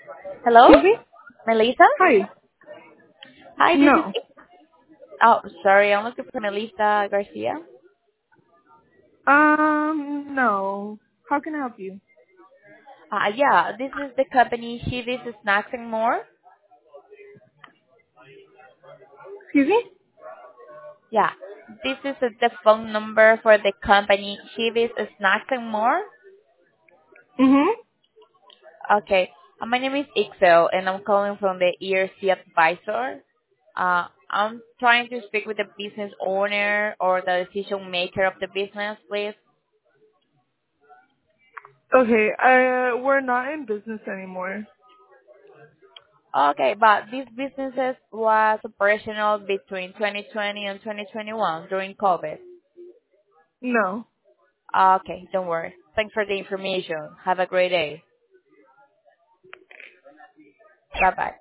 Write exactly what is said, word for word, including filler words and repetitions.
Hello, Excuse me? Melissa? Hi. Hi, this is. No. Oh, sorry, I'm looking for Melissa Garcia. Um, no. How can I help you? Uh, yeah, this is the company Chivis Snacks and More. Excuse me? Yeah, this is uh, the phone number for the company Chivis Snacks and More. Mm-hmm. Okay, uh, my name is Ixel, and I'm calling from the E R C Advisor. Uh, I'm trying to speak with the business owner or the decision maker of the business, please. Okay, uh, we're not in business anymore. Okay, but this business was operational between twenty twenty and twenty twenty-one during COVID. No. Okay, don't worry. Thanks for the information. Have a great day. Bye-bye.